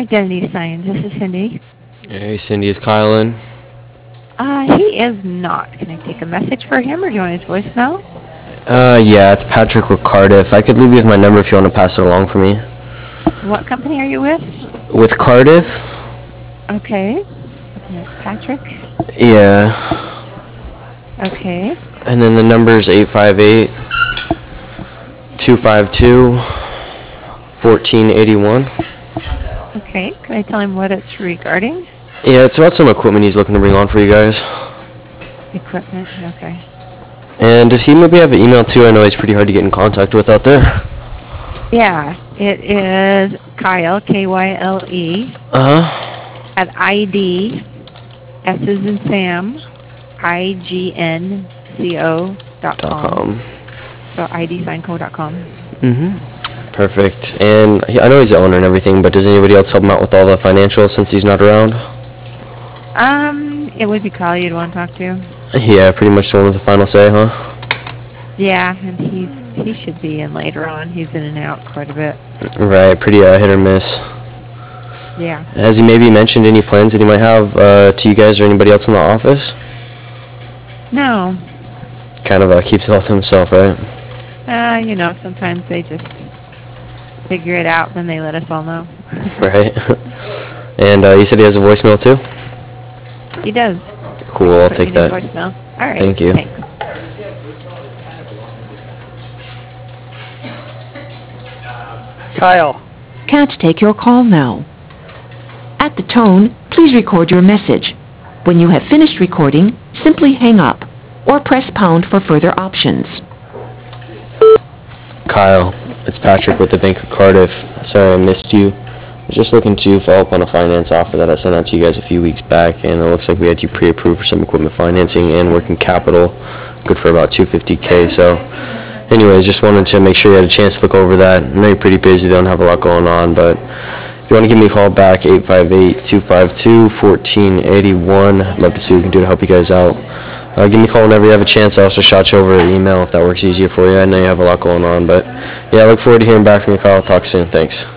Identity Signs. This is Cindy. Hey, Cindy, is Kyle in? He is not. Can I take a message for him, or do you want his voicemail? Yeah, it's Patrick with Cardiff. I could leave you with my number if you want to pass it along for me. What company are you with? With Cardiff? Okay. That's Patrick. Yeah. Okay. And then the number is 858-252-1481. Okay. Can I tell him what it's regarding? Yeah, it's about some equipment he's looking to bring on for you guys. Equipment. Okay. And does he maybe have an email too? I know he's pretty hard to get in contact with out there. Yeah. It is Kyle, Kyle, at ID, S as in Sam, IGNCO.com. So IDsignco.com. Perfect. And I know he's the owner and everything, but does anybody else help him out with all the financials since he's not around? It would be Kyle you'd want to talk to. Yeah, pretty much the one with the final say, huh? Yeah, and he should be in later on. He's in and out quite a bit. Right, pretty hit or miss. Yeah. Has he maybe mentioned any plans that he might have to you guys or anybody else in the office? No. Kind of keeps it all to himself, right? Sometimes they just figure it out, then they let us all know. Right. And you said he has a voicemail too? He does. Cool, I'll take that. Voicemail. All right. Thank you. Thanks. Kyle. Can't take your call now. At the tone, please record your message. When you have finished recording, simply hang up or press pound for further options. Kyle, it's Patrick with the Bank of Cardiff. Sorry I missed you. I was just looking to follow up on a finance offer that I sent out to you guys a few weeks back, and it looks like we had you pre-approved for some equipment financing and working capital, good for about $250K. So anyways, just wanted to make sure you had a chance to look over that. I know you're pretty busy, don't have a lot going on, but if you want to give me a call back, 858-252-1481. I'd love to see what we can do to help you guys out. Give me a call whenever you have a chance. I'll also shout you over an email if that works easier for you. I know you have a lot going on, but yeah, I look forward to hearing back from you, Kyle. Talk soon. Thanks.